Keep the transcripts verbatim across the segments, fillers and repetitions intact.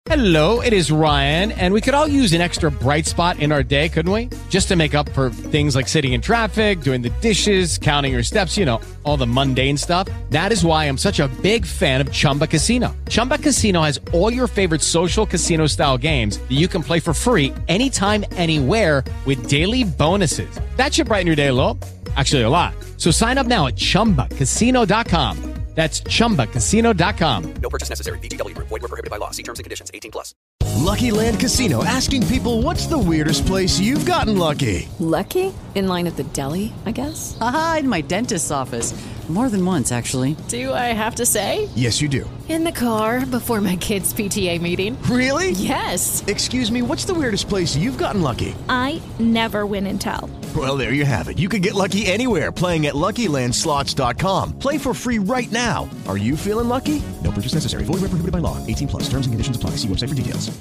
Hello, it is Ryan, and we could all use an extra bright spot in our day, couldn't we? Just to make up for things like sitting in traffic, doing the dishes, counting your steps, you know, all the mundane stuff. That is why I'm such a big fan of Chumba Casino. Chumba Casino has all your favorite social casino-style games that you can play for free anytime, anywhere with daily bonuses. That should brighten your day a little. Actually, a lot. So sign up now at chumba casino dot com. That's chumba casino dot com. No purchase necessary. V G W Group. Void where prohibited by law. See terms and conditions. eighteen plus. Lucky Land Casino, asking people, what's the weirdest place you've gotten lucky? Lucky? In line at the deli, I guess? Aha, in my dentist's office. More than once, actually. Do I have to say? Yes, you do. In the car before my kids' P T A meeting. Really? Yes. Excuse me, what's the weirdest place you've gotten lucky? I never win and tell. Well, there you have it. You can get lucky anywhere, playing at Lucky Land Slots dot com. Play for free right now. Are you feeling lucky? No purchase necessary. Void where prohibited by law. eighteen plus. Terms and conditions apply. See website for details.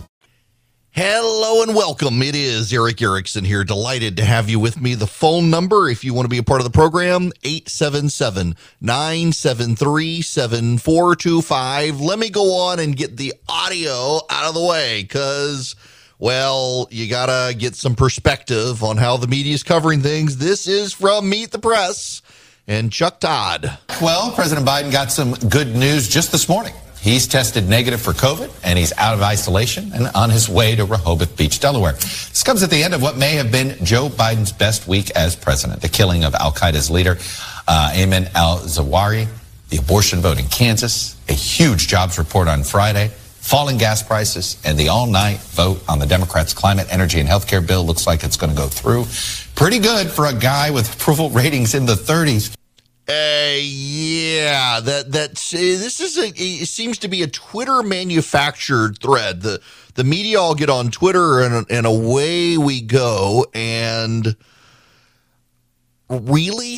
Hello and welcome. It is Eric Erickson here. Delighted to have you with me. The phone number, if you want to be a part of the program, eight seven seven, nine seven three, seven four two five. Let me go on and get the audio out of the way because, well, you got to get some perspective on how the media is covering things. This is from Meet the Press and Chuck Todd. Well, President Biden got some good news just this morning. He's tested negative for COVID, and he's out of isolation and on his way to Rehoboth Beach, Delaware. This comes at the end of what may have been Joe Biden's best week as president. The killing of al-Qaeda's leader, uh, Ayman al-Zawahiri, the abortion vote in Kansas, a huge jobs report on Friday, falling gas prices, and the all-night vote on the Democrats' climate, energy, and health care bill looks like it's going to go through. Pretty good for a guy with approval ratings in the thirties. Uh, yeah, that that's uh, this is a it seems to be a Twitter manufactured thread. The the media all get on Twitter and and away we go. And really,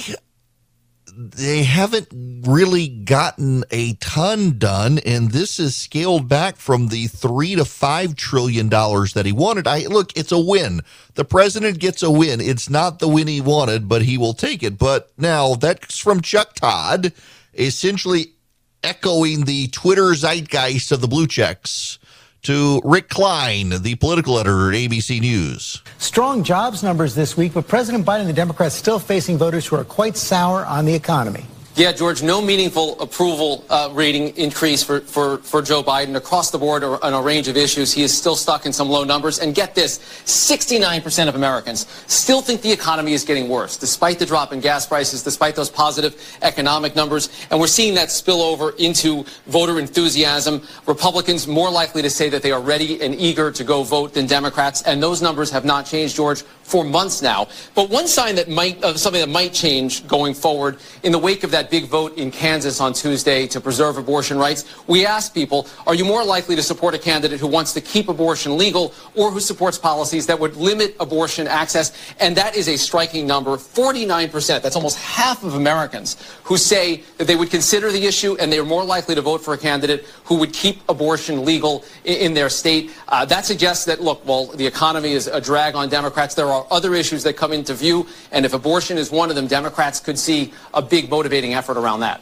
they haven't really gotten a ton done, and this is scaled back from the three to five trillion dollars that he wanted. I look, it's a win. The president gets a win. It's not the win he wanted, but he will take it. But now that's from Chuck Todd, essentially echoing the Twitter zeitgeist of the blue checks, to Rick Klein, the political editor at A B C News. Strong jobs numbers this week, but President Biden and the Democrats still facing voters who are quite sour on the economy. Yeah, George, no meaningful approval uh, rating increase for, for, for Joe Biden across the board on a range of issues. He is still stuck in some low numbers. And get this, sixty-nine percent of Americans still think the economy is getting worse, despite the drop in gas prices, despite those positive economic numbers. And we're seeing that spill over into voter enthusiasm. Republicans more likely to say that they are ready and eager to go vote than Democrats. And those numbers have not changed, George, for months now. But one sign that might of something that might change going forward in the wake of that big vote in Kansas on Tuesday to preserve abortion rights, we asked people, are you more likely to support a candidate who wants to keep abortion legal or who supports policies that would limit abortion access? And that is a striking number, forty-nine percent. That's almost half of Americans who say that they would consider the issue and they're more likely to vote for a candidate who would keep abortion legal in, in their state. Uh, that suggests that, look, while the economy is a drag on Democrats, there are other issues that come into view. And if abortion is one of them, Democrats could see a big motivating effort around that.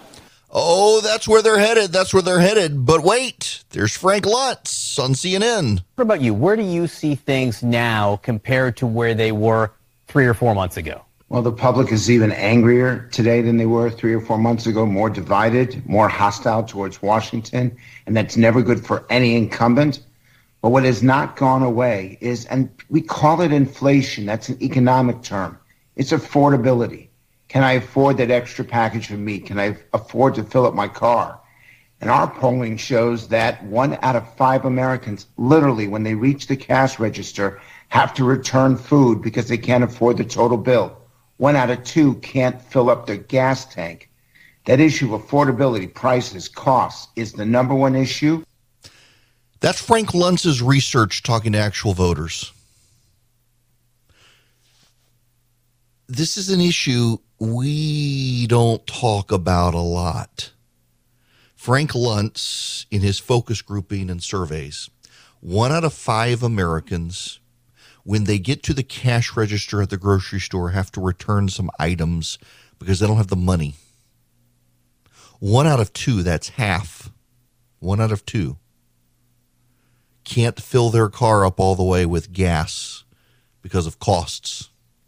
Oh, that's where they're headed. That's where they're headed. But wait, there's Frank Luntz on C N N. What about you? Where do you see things now compared to where they were three or four months ago? Well, the public is even angrier today than they were three or four months ago, more divided, more hostile towards Washington, and that's never good for any incumbent. But what has not gone away is, and we call it inflation, that's an economic term, it's affordability. Can I afford that extra package of meat? Can I afford to fill up my car? And our polling shows that one out of five Americans, literally, when they reach the cash register, have to return food because they can't afford the total bill. One out of two can't fill up their gas tank. That issue of affordability, prices, costs is the number one issue. That's Frank Luntz's research talking to actual voters. This is an issue we don't talk about a lot. Frank Luntz, in his focus grouping and surveys, one out of five Americans, when they get to the cash register at the grocery store, have to return some items because they don't have the money. One out of two, that's half. One out of two can't fill their car up all the way with gas because of costs.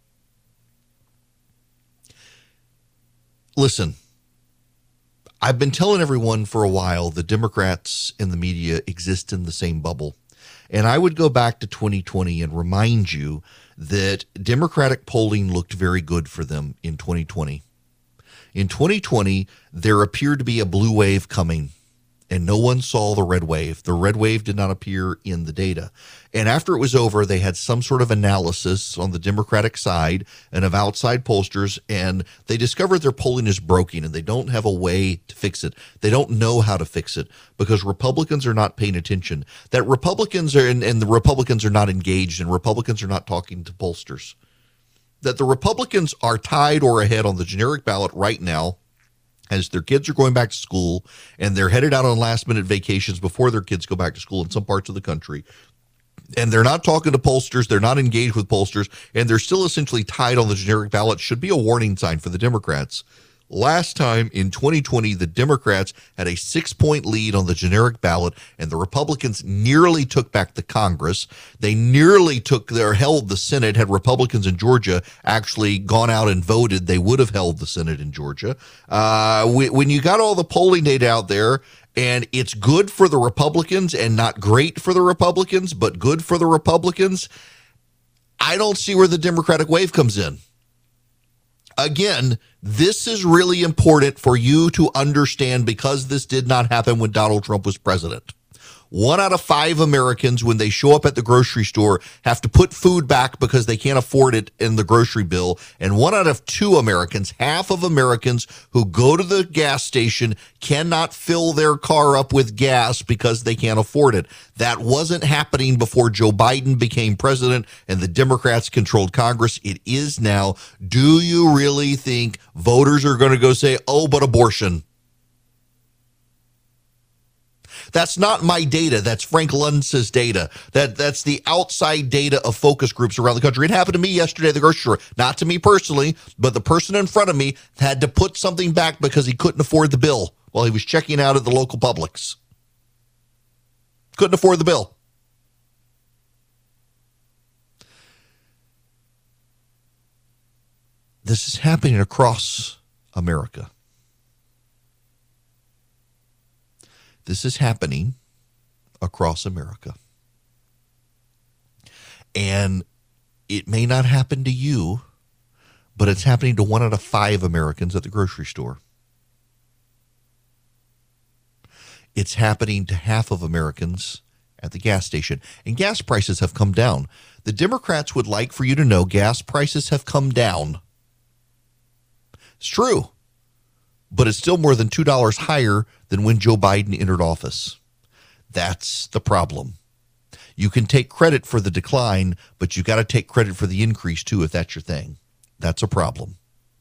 Listen, I've been telling everyone for a while the Democrats and the media exist in the same bubble. And I would go back to twenty twenty and remind you that Democratic polling looked very good for them in twenty twenty. In twenty twenty, there appeared to be a blue wave coming, and no one saw the red wave. The red wave did not appear in the data. And after it was over, they had some sort of analysis on the Democratic side and of outside pollsters, and they discovered their polling is broken and they don't have a way to fix it. They don't know how to fix it because Republicans are not paying attention. That Republicans are, and, and the Republicans are not engaged, and Republicans are not talking to pollsters. That the Republicans are tied or ahead on the generic ballot right now as their kids are going back to school and they're headed out on last minute vacations before their kids go back to school in some parts of the country. And they're not talking to pollsters. They're not engaged with pollsters, and they're still essentially tied on the generic ballot. Should be a warning sign for the Democrats. Last time in twenty twenty, the Democrats had a six-point lead on the generic ballot, and the Republicans nearly took back the Congress. They nearly took their held the Senate. Had Republicans in Georgia actually gone out and voted, they would have held the Senate in Georgia. Uh, when you got all the polling data out there, and it's good for the Republicans and not great for the Republicans, but good for the Republicans, I don't see where the Democratic wave comes in. Again, this is really important for you to understand because this did not happen when Donald Trump was president. One out of five Americans, when they show up at the grocery store, have to put food back because they can't afford it in the grocery bill. And one out of two Americans, half of Americans who go to the gas station cannot fill their car up with gas because they can't afford it. That wasn't happening before Joe Biden became president and the Democrats controlled Congress. It is now. Do you really think voters are going to go say, oh, but abortion? That's not my data. That's Frank Luntz's data. That That's the outside data of focus groups around the country. It happened to me yesterday at the grocery store. Not to me personally, but the person in front of me had to put something back because he couldn't afford the bill while he was checking out at the local Publix. Couldn't afford the bill. This is happening across America. This is happening across America. And it may not happen to you, but it's happening to one out of five Americans at the grocery store. It's happening to half of Americans at the gas station. And gas prices have come down. The Democrats would like for you to know gas prices have come down. It's true. But it's still more than two dollars higher than when Joe Biden entered office. That's the problem. You can take credit for the decline, but you got to take credit for the increase too, if that's your thing. That's a problem.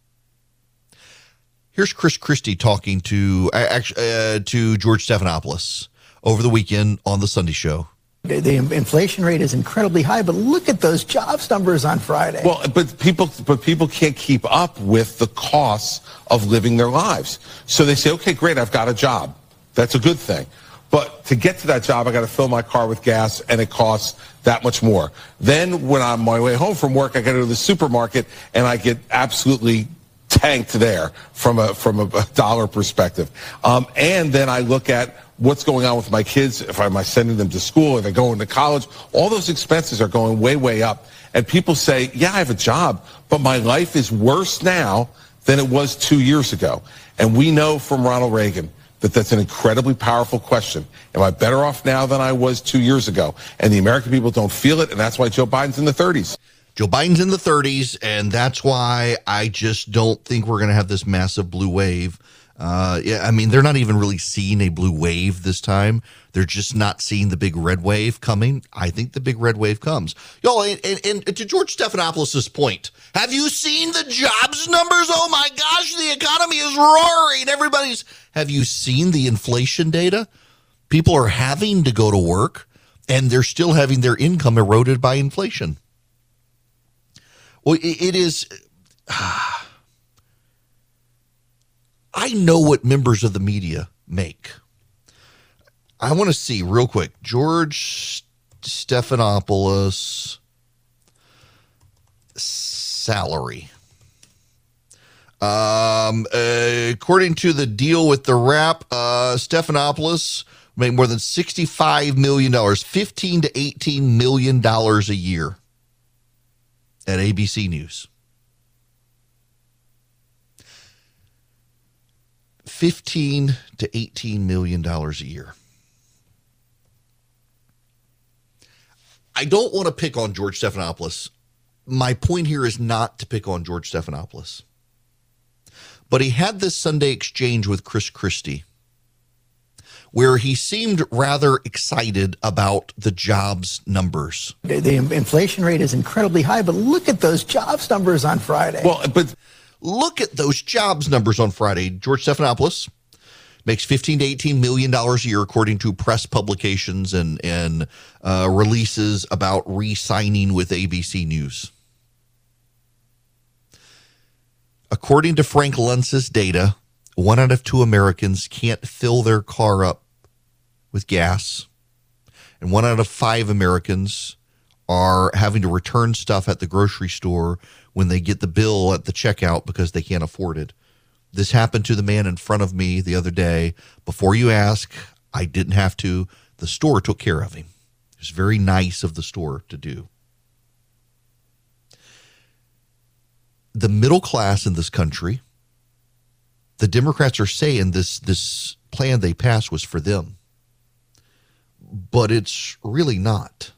Here's Chris Christie talking to uh, uh, to George Stephanopoulos over the weekend on the Sunday Show. The inflation rate is incredibly high, but look at those jobs numbers on Friday. Well, but people, but people can't keep up with the costs of living their lives. So they say, okay, great, I've got a job. That's a good thing. But to get to that job, I got to fill my car with gas, and it costs that much more. Then when I'm on my way home from work, I got to go to the supermarket, and I get absolutely tanked there from a from a dollar perspective. Um, and then I look at what's going on with my kids, if I'm sending them to school, if they're going to college. All those expenses are going way, way up. And people say, yeah, I have a job, but my life is worse now than it was two years ago. And we know from Ronald Reagan that that's an incredibly powerful question. Am I better off now than I was two years ago? And the American people don't feel it, and that's why Joe Biden's in the thirties. Joe Biden's in the thirties, and that's why I just don't think we're going to have this massive blue wave. Uh, yeah, I mean, they're not even really seeing a blue wave this time. They're just not seeing the big red wave coming. I think the big red wave comes. Y'all, and, and, and to George Stephanopoulos' point, have you seen the jobs numbers? Oh, my gosh, the economy is roaring. Everybody's, have you seen the inflation data? People are having to go to work, and they're still having their income eroded by inflation. Well, it, it is... Uh, I know what members of the media make. I want to see real quick. George Stephanopoulos salary. Um, uh, according to the deal with the Wrap, uh, Stephanopoulos made more than sixty-five million dollars, fifteen to eighteen million dollars a year at A B C News. fifteen to eighteen million dollars a year. I don't want to pick on George Stephanopoulos. My point here is not to pick on George Stephanopoulos. But he had this Sunday exchange with Chris Christie where he seemed rather excited about the jobs numbers. The, the inflation rate is incredibly high, but look at those jobs numbers on Friday. Well, but look at those jobs numbers on Friday. George Stephanopoulos makes fifteen to eighteen million dollars a year, according to press publications and, and uh, releases about re-signing with A B C News. According to Frank Luntz's data, one out of two Americans can't fill their car up with gas, and one out of five Americans are having to return stuff at the grocery store when they get the bill at the checkout because they can't afford it. This happened to the man in front of me the other day. Before you ask, I didn't have to. The store took care of him. It was very nice of the store to do. The middle class in this country, the Democrats are saying this, this plan they passed was for them. But it's really not.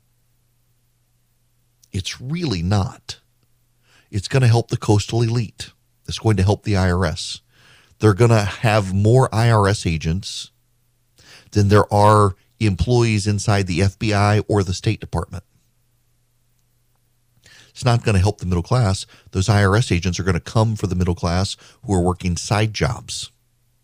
It's really not. It's going to help the coastal elite. It's going to help the I R S. They're going to have more I R S agents than there are employees inside the F B I or the State Department. It's not going to help the middle class. Those I R S agents are going to come for the middle class who are working side jobs.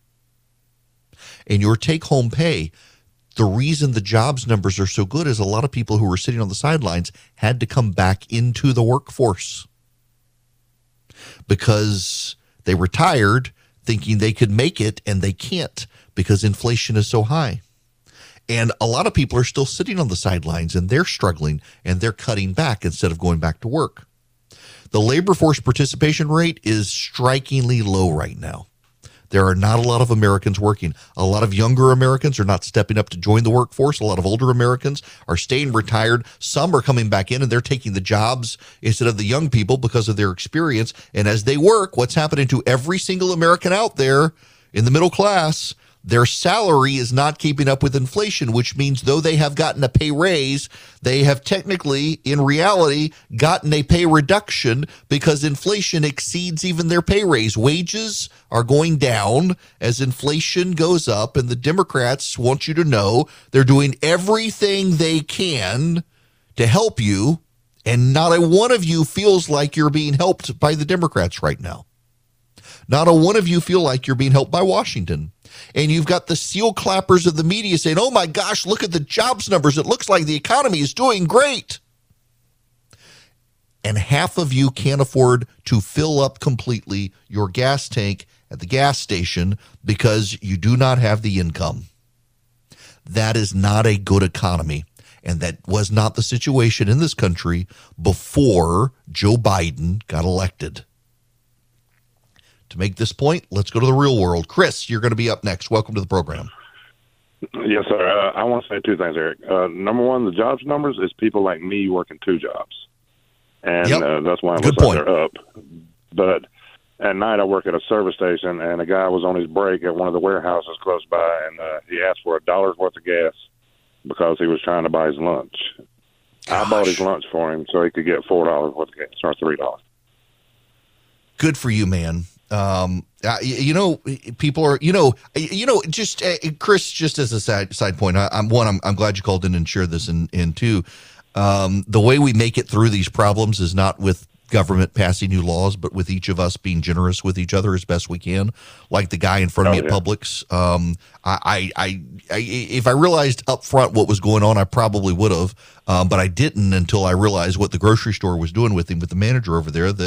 And your take-home pay, the reason the jobs numbers are so good is a lot of people who were sitting on the sidelines had to come back into the workforce because they retired thinking they could make it, and they can't because inflation is so high. And a lot of people are still sitting on the sidelines, and they're struggling, and they're cutting back instead of going back to work. The labor force participation rate is strikingly low right now. There are not a lot of Americans working. A lot of younger Americans are not stepping up to join the workforce. A lot of older Americans are staying retired. Some are coming back in, and they're taking the jobs instead of the young people because of their experience. And as they work, what's happening to every single American out there in the middle class? Their salary is not keeping up with inflation, which means though they have gotten a pay raise, they have technically, in reality, gotten a pay reduction because inflation exceeds even their pay raise. Wages are going down as inflation goes up, and the Democrats want you to know they're doing everything they can to help you, and not a one of you feels like you're being helped by the Democrats right now. Not a one of you feel like you're being helped by Washington. And you've got the seal clappers of the media saying, oh my gosh, look at the jobs numbers. It looks like the economy is doing great. And half of you can't afford to fill up completely your gas tank at the gas station because you do not have the income. That is not a good economy. And that was not the situation in this country before Joe Biden got elected. To make this point, let's go to the real world. Chris, you're going to be up next. Welcome to the program. Yes, sir. Uh, I want to say two things, Eric. Uh, number one, the jobs numbers is people like me working two jobs. And yep. uh, that's why it looks like they're up. But at night I work at a service station, and a guy was on his break at one of the warehouses close by, and uh, he asked for a dollar's worth of gas because he was trying to buy his lunch. Gosh. I bought his lunch for him so he could get four dollars worth of gas, or three dollars. Good for you, man. Um, uh, you, you know, people are, you know, you know, just uh, Chris, just as a side side point, I, I'm one, I'm, I'm glad you called in and shared this. And, and two, um, the way we make it through these problems is not with government passing new laws, but with each of us being generous with each other as best we can. Like the guy in front of oh, me yeah. at Publix. Um, I, I, I, if I realized up front what was going on, I probably would have, um, but I didn't until I realized what the grocery store was doing with him, with the manager over there, that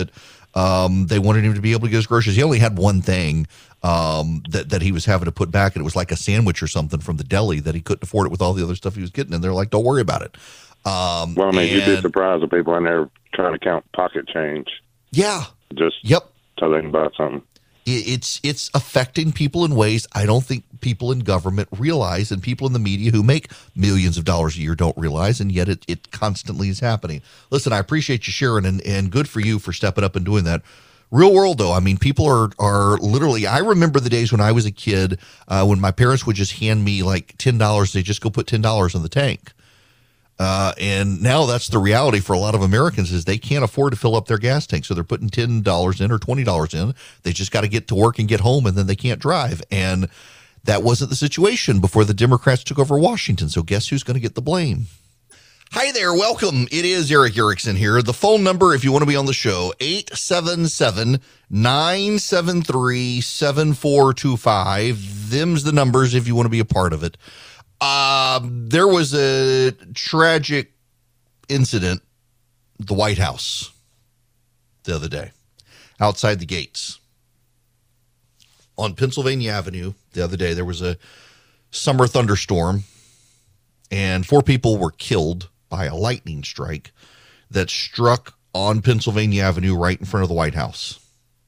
Um, they wanted him to be able to get his groceries. He only had one thing um, that, that he was having to put back, and it was like a sandwich or something from the deli that he couldn't afford it with all the other stuff he was getting. And they're like, don't worry about it. Um, well, I mean, and, you'd be surprised if people in there trying to count pocket change. Yeah. Just yep. so they can buy something. It's it's affecting people in ways I don't think people in government realize, and people in the media who make millions of dollars a year don't realize, and yet it, it constantly is happening. Listen, I appreciate you sharing, and, and good for you for stepping up and doing that. Real world, though, I mean, people are are literally, I remember the days when I was a kid uh, when my parents would just hand me like ten dollars. They just go put ten dollars in the tank. Uh, and now that's the reality for a lot of Americans is they can't afford to fill up their gas tank. So they're putting ten dollars in or twenty dollars in. They just got to get to work and get home, and then they can't drive. And that wasn't the situation before the Democrats took over Washington. So guess who's going to get the blame? Hi there. Welcome. It is Erick Erickson here. The phone number, if you want to be on the show, eight seven seven, nine seven three, seven four two five. Them's the numbers if you want to be a part of it. Uh, there was a tragic incident at the White House the other day, outside the gates. On Pennsylvania Avenue the other day, there was a summer thunderstorm, and four people were killed by a lightning strike that struck on Pennsylvania Avenue right in front of the White House.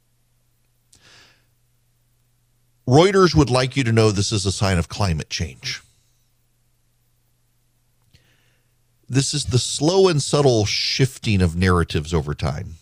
Reuters would like you to know this is a sign of climate change. This is the slow and subtle shifting of narratives over time.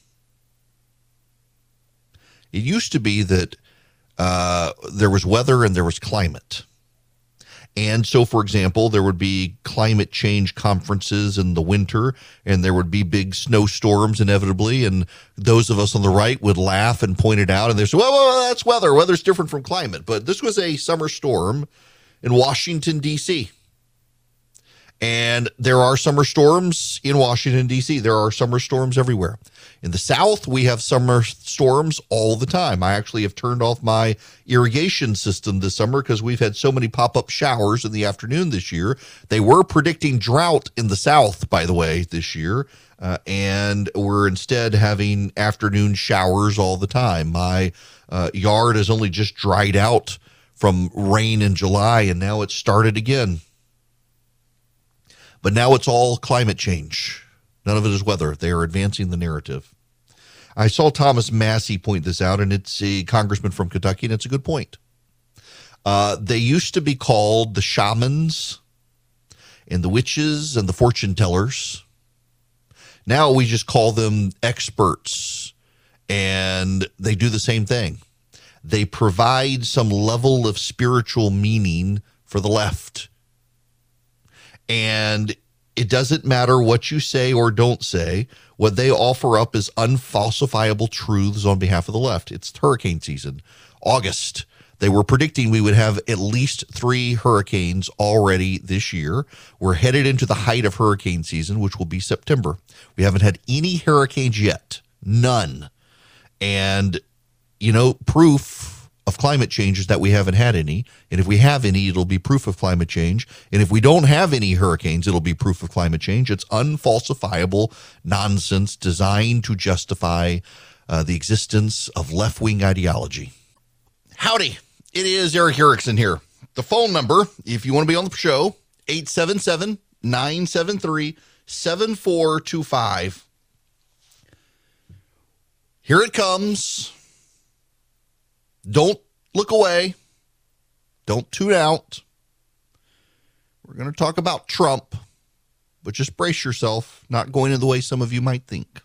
It used to be that uh, there was weather and there was climate. And so, for example, there would be climate change conferences in the winter, and there would be big snowstorms inevitably. And those of us on the right would laugh and point it out. And they say, well, well, that's weather. Weather's different from climate. But this was a summer storm in Washington, D C And there are summer storms in Washington, D C There are summer storms everywhere. In the South, we have summer storms all the time. I actually have turned off my irrigation system this summer because we've had so many pop-up showers in the afternoon this year. They were predicting drought in the South, by the way, this year. Uh, and we're instead having afternoon showers all the time. My uh, yard has only just dried out from rain in July, and now it's started again. But now it's all climate change. None of it is weather. They are advancing the narrative. I saw Thomas Massey point this out, and it's a congressman from Kentucky, and it's a good point. Uh, they used to be called the shamans and the witches and the fortune tellers. Now we just call them experts, and they do the same thing. They provide some level of spiritual meaning for the left. And it doesn't matter what you say or don't say. What they offer up is unfalsifiable truths on behalf of the left. It's hurricane season, August. They were predicting we would have at least three hurricanes already this year. We're headed into the height of hurricane season, which will be September. We haven't had any hurricanes yet, none. And, you know, proof of climate change is that we haven't had any. And if we have any, it'll be proof of climate change. And if we don't have any hurricanes, it'll be proof of climate change. It's unfalsifiable nonsense designed to justify uh, the existence of left-wing ideology. Howdy. It is Erick Erickson here. The phone number, if you want to be on the show, eight seven seven, nine seven three, seven four two five. Here it comes. Don't look away. Don't tune out. We're going to talk about Trump, but just brace yourself, not going in the way some of you might think.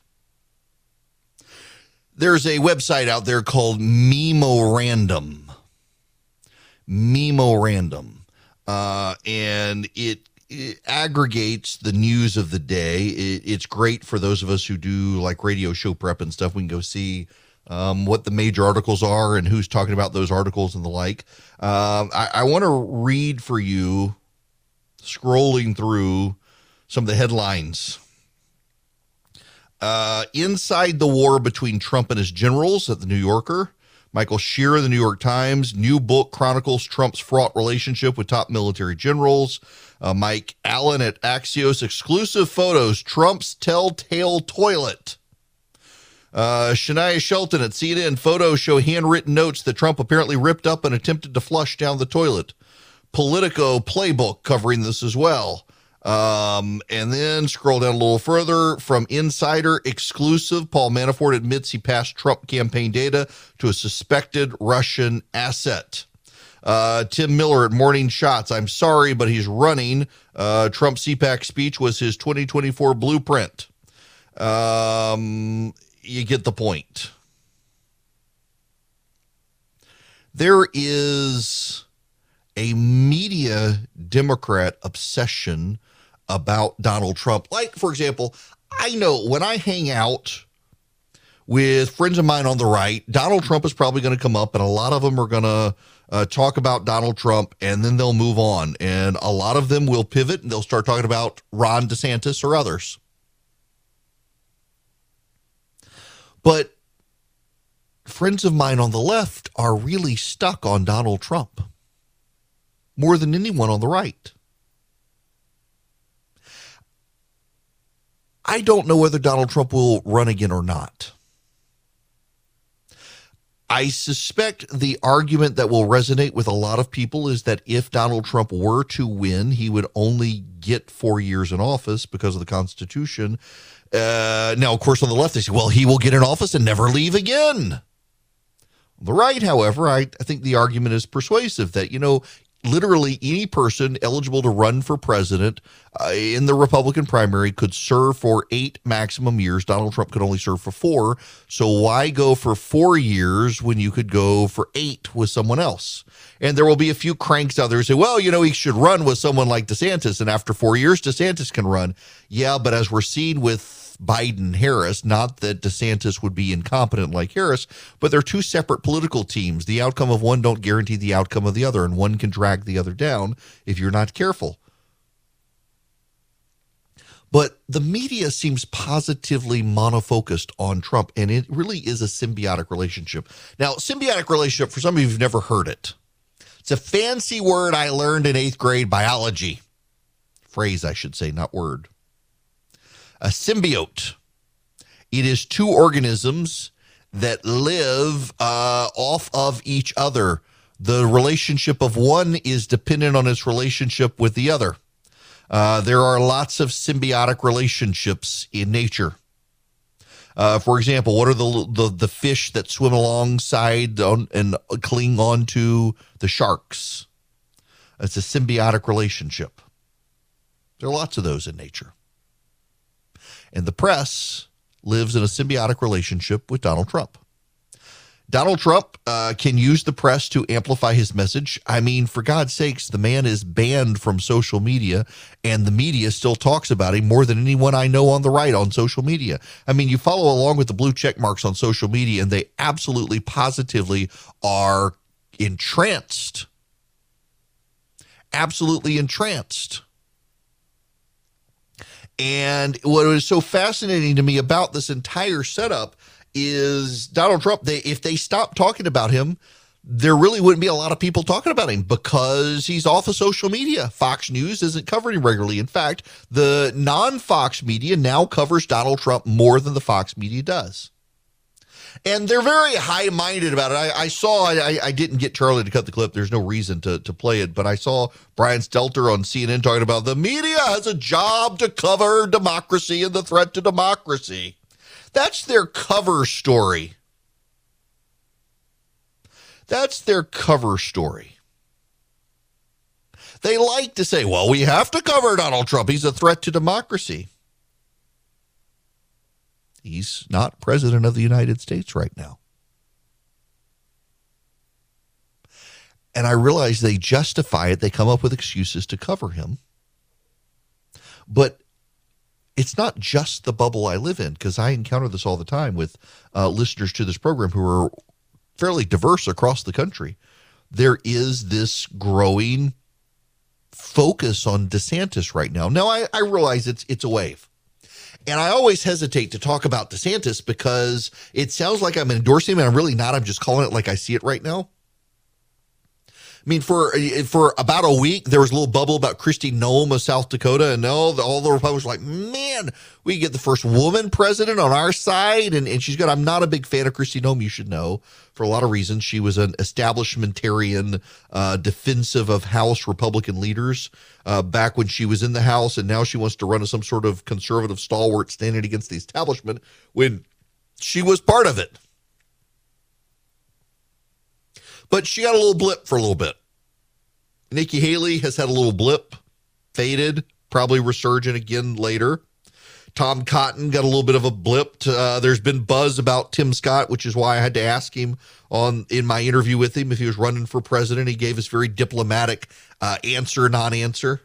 There's a website out there called Memorandum. Memorandum. Uh, and it, it aggregates the news of the day. It, it's great for those of us who do like radio show prep and stuff. We can go see um, what the major articles are and who's talking about those articles and the like. Um, I, I want to read for you, scrolling through some of the headlines. Uh, inside the war between Trump and his generals at the New Yorker. Michael Shear of the New York Times. New book chronicles Trump's fraught relationship with top military generals. Uh, Mike Allen at Axios. Exclusive photos. Trump's telltale toilet. Uh, Shania Shelton at C N N. Photos show handwritten notes that Trump apparently ripped up and attempted to flush down the toilet. Politico playbook covering this as well. Um, and then scroll down a little further. From Insider exclusive, Paul Manafort admits he passed Trump campaign data to a suspected Russian asset. Uh, Tim Miller at Morning Shots. I'm sorry, but he's running. Uh, Trump's C PAC speech was his twenty twenty-four blueprint. Um, you get the point. There is a media Democrat obsession about Donald Trump. Like, for example, I know when I hang out with friends of mine on the right, Donald Trump is probably going to come up, and a lot of them are going to uh, talk about Donald Trump, and then they'll move on. And a lot of them will pivot, and they'll start talking about Ron DeSantis or others. But friends of mine on the left are really stuck on Donald Trump more than anyone on the right. I don't know whether Donald Trump will run again or not. I suspect the argument that will resonate with a lot of people is that if Donald Trump were to win, he would only get four years in office because of the Constitution. Uh, now, of course, on the left, they say, well, he will get in office and never leave again. On the right, however, I, I think the argument is persuasive that, you know, literally any person eligible to run for president uh, in the Republican primary could serve for eight maximum years. Donald Trump could only serve for four. So why go for four years when you could go for eight with someone else? And there will be a few cranks out there who say, well, you know, he should run with someone like DeSantis. And after four years, DeSantis can run. Yeah, but as we're seeing with Biden Harris, not that DeSantis would be incompetent like Harris, but they're two separate political teams. The outcome of one don't guarantee the outcome of the other, and one can drag the other down if you're not careful. But the media seems positively monofocused on Trump, and it really is a symbiotic relationship. Now, symbiotic relationship, for some of you who've never heard it, it's a fancy word I learned in eighth grade biology. Phrase, I should say, not word. A symbiote. It is two organisms that live uh, off of each other. The relationship of one is dependent on its relationship with the other. Uh, there are lots of symbiotic relationships in nature. Uh, for example, what are the, the the fish that swim alongside on, and cling on to the sharks? It's a symbiotic relationship. There are lots of those in nature. And the press lives in a symbiotic relationship with Donald Trump. Donald Trump uh, can use the press to amplify his message. I mean, for God's sakes, the man is banned from social media, and the media still talks about him more than anyone I know on the right on social media. I mean, you follow along with the blue check marks on social media, and they absolutely, positively are entranced. Absolutely entranced. And what is so fascinating to me about this entire setup is Donald Trump, they, if they stop talking about him, there really wouldn't be a lot of people talking about him because he's off of social media. Fox News isn't covering him regularly. In fact, the non-Fox media now covers Donald Trump more than the Fox media does. And they're very high-minded about it. I, I saw, I, I didn't get Charlie to cut the clip. There's no reason to, to play it. But I saw Brian Stelter on C N N talking about the media has a job to cover democracy and the threat to democracy. That's their cover story. That's their cover story. They like to say, well, we have to cover Donald Trump. He's a threat to democracy. He's not president of the United States right now. And I realize they justify it. They come up with excuses to cover him. But it's not just the bubble I live in, because I encounter this all the time with uh, listeners to this program who are fairly diverse across the country. There is this growing focus on DeSantis right now. Now, I, I realize it's it's a wave. And I always hesitate to talk about DeSantis because it sounds like I'm endorsing him, and I'm really not. I'm just calling it like I see it right now. I mean, for for about a week, there was a little bubble about Kristi Noem of South Dakota, and all the, all the Republicans were like, man, we get the first woman president on our side, and, and she's good. I'm not a big fan of Kristi Noem, you should know, for a lot of reasons. She was an establishmentarian, uh, defensive of House Republican leaders uh, back when she was in the House, and now she wants to run as some sort of conservative stalwart standing against the establishment when she was part of it. But she got a little blip for a little bit. Nikki Haley has had a little blip, faded, probably resurgent again later. Tom Cotton got a little bit of a blip. To, uh, there's been buzz about Tim Scott, which is why I had to ask him on in my interview with him if he was running for president. He gave us very diplomatic uh, answer, non-answer.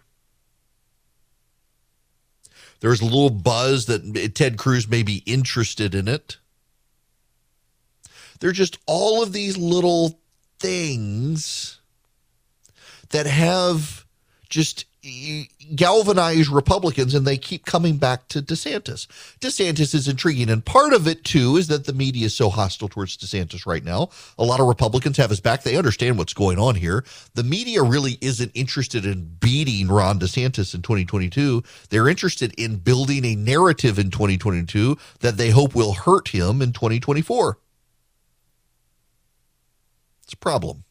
There's a little buzz that Ted Cruz may be interested in it. They're just all of these little things that have just galvanized Republicans, and they keep coming back to DeSantis. DeSantis is intriguing, and part of it, too, is that the media is so hostile towards DeSantis right now. A lot of Republicans have his back. They understand what's going on here. The media really isn't interested in beating Ron DeSantis in twenty twenty-two. They're interested in building a narrative in twenty twenty-two that they hope will hurt him in twenty twenty-four. It's a problem.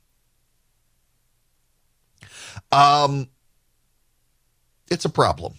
Um, it's a problem.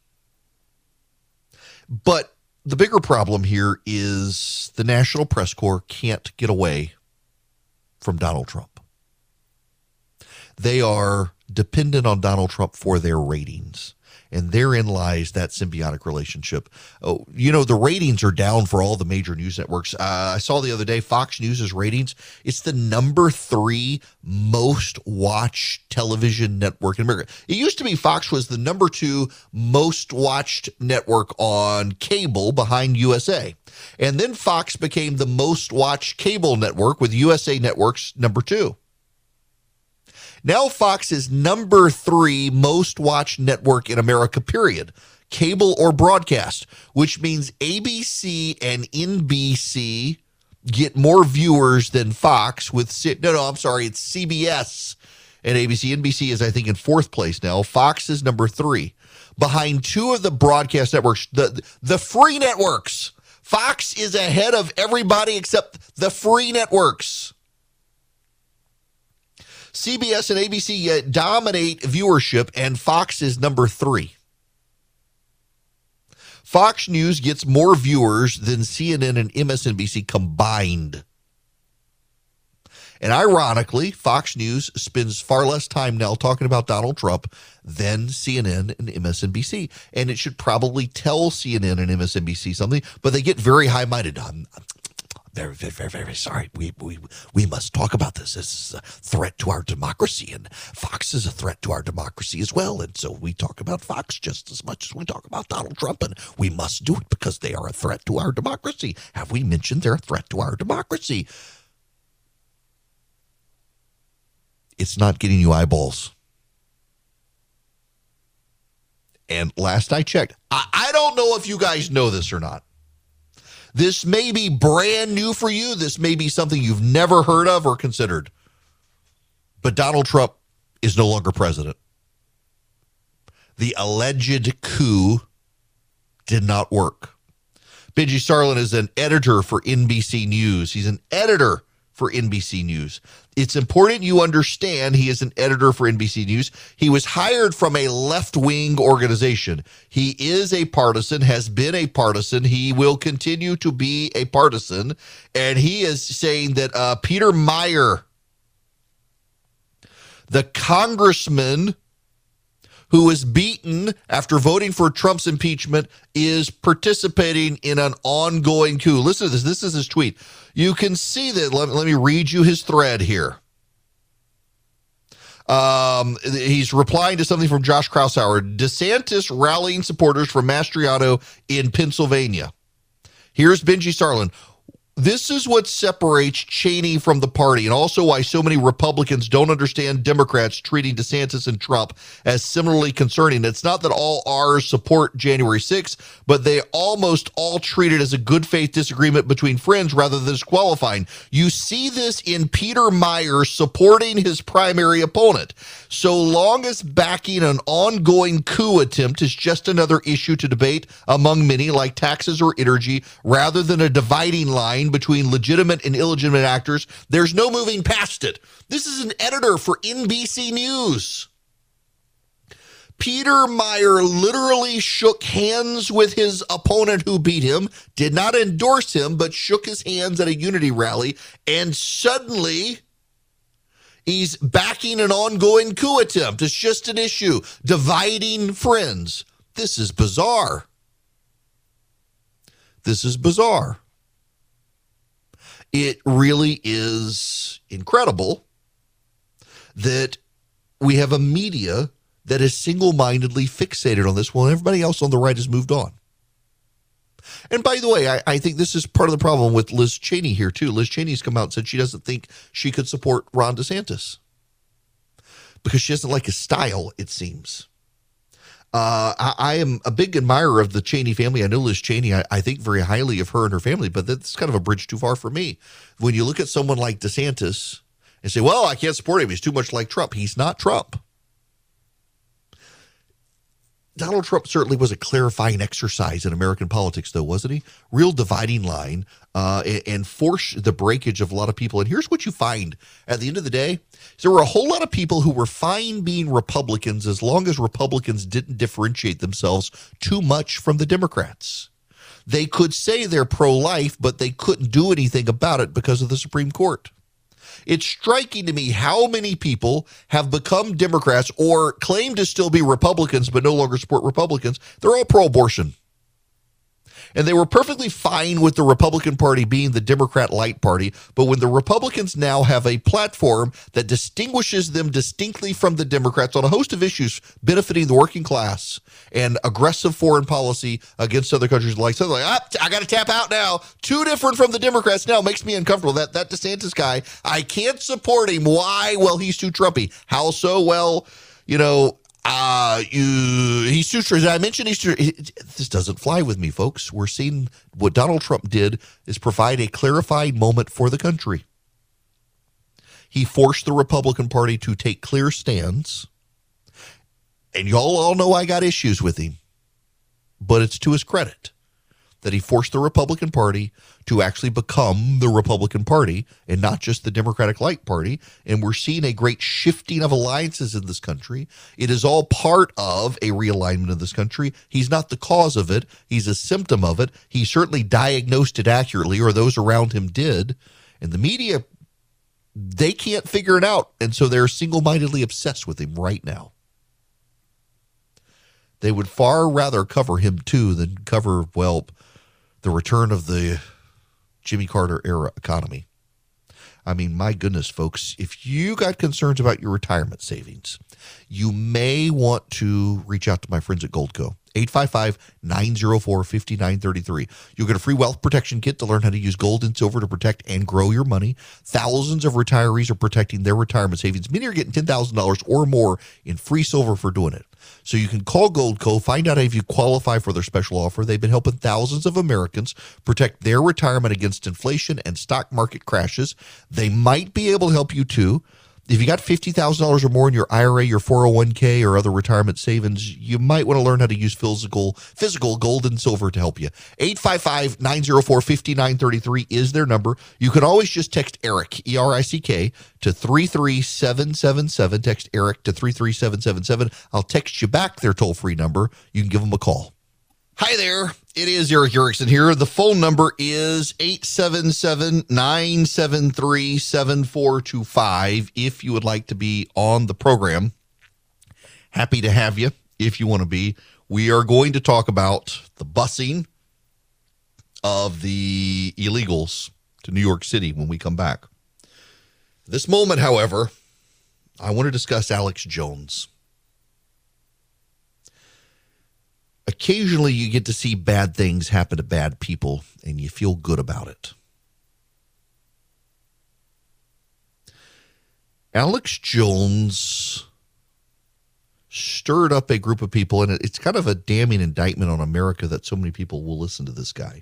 But the bigger problem here is the National Press Corps can't get away from Donald Trump. They are dependent on Donald Trump for their ratings. And therein lies that symbiotic relationship. Oh, you know, the ratings are down for all the major news networks. Uh, I saw the other day, Fox News' ratings, it's the number three most watched television network in America. It used to be Fox was the number two most watched network on cable behind U S A. And then Fox became the most watched cable network with U S A Networks number two. Now Fox is number three most watched network in America, period, cable or broadcast, which means A B C and N B C get more viewers than Fox with, no, no, I'm sorry, it's C B S and A B C. N B C is, I think, in fourth place now. Fox is number three, behind two of the broadcast networks, the, the free networks. Fox is ahead of everybody except the free networks. C B S and A B C uh, dominate viewership, and Fox is number three. Fox News gets more viewers than C N N and M S N B C combined. And ironically, Fox News spends far less time now talking about Donald Trump than C N N and M S N B C. And it should probably tell C N N and M S N B C something, but they get very high-minded. I'm, Very, very, very, very sorry. We, we, we must talk about this. This is a threat to our democracy, and Fox is a threat to our democracy as well. And so we talk about Fox just as much as we talk about Donald Trump, and we must do it because they are a threat to our democracy. Have we mentioned they're a threat to our democracy? It's not getting you eyeballs. And last I checked, I, I don't know if you guys know this or not. This may be brand new for you. This may be something you've never heard of or considered. But Donald Trump is no longer president. The alleged coup did not work. Benji Sarlin is an editor for N B C News. He's an editor for N B C News. It's important you understand he is an editor for N B C News. He was hired from a left-wing organization. He is a partisan, has been a partisan. He will continue to be a partisan. And he is saying that uh, Peter Meyer, the congressman who was beaten after voting for Trump's impeachment, is participating in an ongoing coup. Listen to this. This is his tweet. You can see that. Let, let me read you his thread here. Um, he's replying to something from Josh Krausauer. DeSantis rallying supporters from Mastriano in Pennsylvania. Here's Benji Sarlin. This is what separates Cheney from the party, and also why so many Republicans don't understand Democrats treating DeSantis and Trump as similarly concerning. It's not that all R's support January sixth, but they almost all treat it as a good faith disagreement between friends rather than disqualifying. You see this in Peter Myers supporting his primary opponent. So long as backing an ongoing coup attempt is just another issue to debate among many, like taxes or energy, rather than a dividing line between legitimate and illegitimate actors, there's no moving past it. This is an editor for N B C News. Peter Meyer literally shook hands with his opponent who beat him, did not endorse him, but shook his hands at a unity rally, and suddenly he's backing an ongoing coup attempt. It's just an issue, dividing friends. This is bizarre. This is bizarre. It really is incredible that we have a media that is single-mindedly fixated on this while everybody else on the right has moved on. And by the way, I, I think this is part of the problem with Liz Cheney here, too. Liz Cheney's come out and said she doesn't think she could support Ron DeSantis because she doesn't like his style, it seems. Uh, I, I am a big admirer of the Cheney family. I know Liz Cheney. I, I think very highly of her and her family, but that's kind of a bridge too far for me. When you look at someone like DeSantis and say, well, I can't support him, he's too much like Trump. He's not Trump. Donald Trump certainly was a clarifying exercise in American politics, though, wasn't he? Real dividing line uh, and, and force the breakage of a lot of people. And here's what you find at the end of the day. There were a whole lot of people who were fine being Republicans as long as Republicans didn't differentiate themselves too much from the Democrats. They could say they're pro-life, but they couldn't do anything about it because of the Supreme Court. It's striking to me how many people have become Democrats or claim to still be Republicans but no longer support Republicans. They're all pro-abortion. And they were perfectly fine with the Republican Party being the Democrat light party. But when the Republicans now have a platform that distinguishes them distinctly from the Democrats on a host of issues benefiting the working class and aggressive foreign policy against other countries like something like, ah, I got to tap out now. Too different from the Democrats now makes me uncomfortable. That, that DeSantis guy, I can't support him. Why? Well, he's too Trumpy. How so? Well, you know, Uh, you, he's too, as I mentioned, he's too, this doesn't fly with me, folks. We're seeing what Donald Trump did is provide a clarifying moment for the country. He forced the Republican Party to take clear stands. And y'all all know I got issues with him. But it's to his credit that he forced the Republican Party to actually become the Republican Party and not just the Democratic Light Party. And we're seeing a great shifting of alliances in this country. It is all part of a realignment of this country. He's not the cause of it. He's a symptom of it. He certainly diagnosed it accurately, or those around him did. And the media, they can't figure it out. And so they're single-mindedly obsessed with him right now. They would far rather cover him, too, than cover, well, the return of the Jimmy Carter era economy. I mean, my goodness, folks, if you got concerns about your retirement savings, you may want to reach out to my friends at Goldco. eight five five, nine zero four, five nine three three. You'll get a free wealth protection kit to learn how to use gold and silver to protect and grow your money. Thousands of retirees are protecting their retirement savings. Many are getting ten thousand dollars or more in free silver for doing it. So you can call Goldco, find out if you qualify for their special offer. They've been helping thousands of Americans protect their retirement against inflation and stock market crashes. They might be able to help you too. If you got fifty thousand dollars or more in your I R A, your four oh one k, or other retirement savings, you might want to learn how to use physical physical gold and silver to help you. eight five five, nine zero four, five nine three three is their number. You can always just text ERIC, E R I C K, to three three seven seven seven. Text ERIC to three three seven seven seven. I'll text you back their toll-free number. You can give them a call. Hi there, it is Eric Erickson here. The phone number is eight seven seven, nine seven three, seven four two five if you would like to be on the program. Happy to have you if you want to be. We are going to talk about the busing of the illegals to New York City when we come back. This moment, however, I want to discuss Alex Jones. Occasionally you get to see bad things happen to bad people and you feel good about it. Alex Jones stirred up a group of people, and it's kind of a damning indictment on America that so many people will listen to this guy.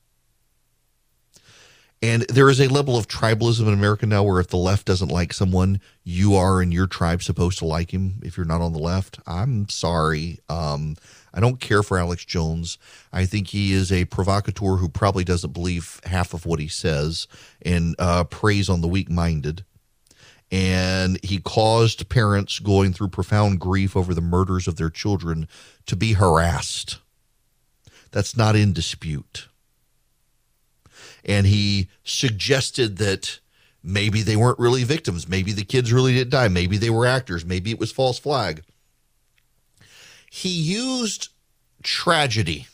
And there is a level of tribalism in America now where if the left doesn't like someone, you are in your tribe supposed to like him if you're not on the left. I'm sorry. Um, I don't care for Alex Jones. I think he is a provocateur who probably doesn't believe half of what he says and uh, preys on the weak-minded. And he caused parents going through profound grief over the murders of their children to be harassed. That's not in dispute. And he suggested that maybe they weren't really victims. Maybe the kids really didn't die. Maybe they were actors. Maybe it was false flag. He used tragedy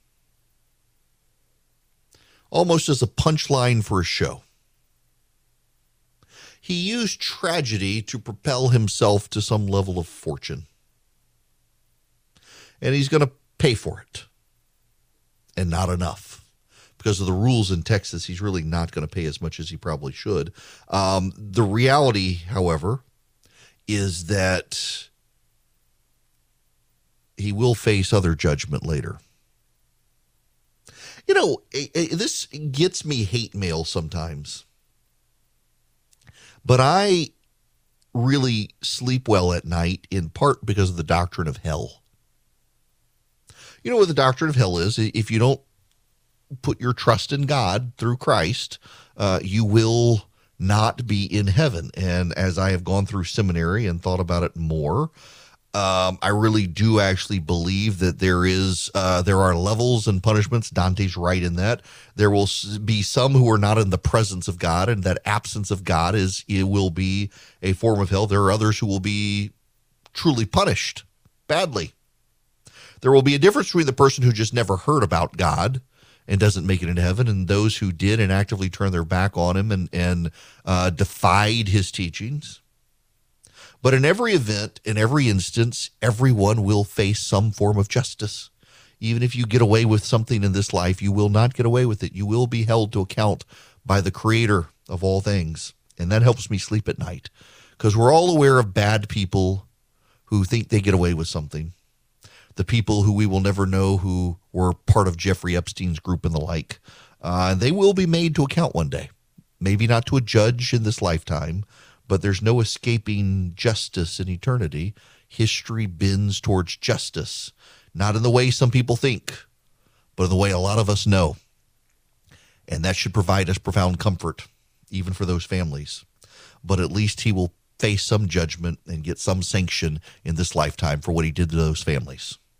almost as a punchline for a show. He used tragedy to propel himself to some level of fortune. And he's going to pay for it. And not enough. Because of the rules in Texas, he's really not going to pay as much as he probably should. Um, the reality, however, is that he will face other judgment later. You know, this gets me hate mail sometimes. But I really sleep well at night, in part because of the doctrine of hell. You know what the doctrine of hell is? If you don't put your trust in God through Christ, uh, you will not be in heaven. And as I have gone through seminary and thought about it more, um, I really do actually believe that there is uh, there are levels and punishments. Dante's right in that. There will be some who are not in the presence of God, and that absence of God is it will be a form of hell. There are others who will be truly punished badly. There will be a difference between the person who just never heard about God and doesn't make it into heaven, and those who did and actively turned their back on him and, and uh, defied his teachings. But in every event, in every instance, everyone will face some form of justice. Even if you get away with something in this life, you will not get away with it. You will be held to account by the Creator of all things. And that helps me sleep at night, because we're all aware of bad people who think they get away with something. The people who we will never know who were part of Jeffrey Epstein's group and the like. Uh, they will be made to account one day. Maybe not to a judge in this lifetime, but there's no escaping justice in eternity. History bends towards justice, not in the way some people think, but in the way a lot of us know. And that should provide us profound comfort, even for those families. But at least he will face some judgment and get some sanction in this lifetime for what he did to those families.